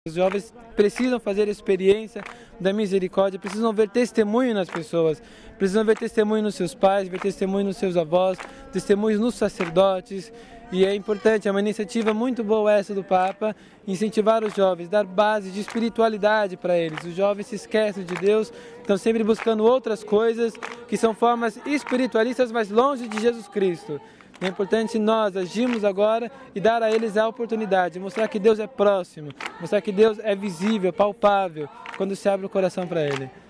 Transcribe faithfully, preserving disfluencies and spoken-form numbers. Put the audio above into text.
Os jovens precisam fazer a experiência da misericórdia, precisam ver testemunho nas pessoas, precisam ver testemunho nos seus pais, ver testemunho nos seus avós, testemunhos nos sacerdotes. E é importante, é uma iniciativa muito boa essa do Papa, incentivar os jovens, dar base de espiritualidade para eles. Os jovens se esquecem de Deus, estão sempre buscando outras coisas que são formas espiritualistas, mas longe de Jesus Cristo. É importante nós agirmos agora e dar a eles a oportunidade, mostrar que Deus é próximo, mostrar que Deus é visível, palpável, quando se abre o coração para Ele.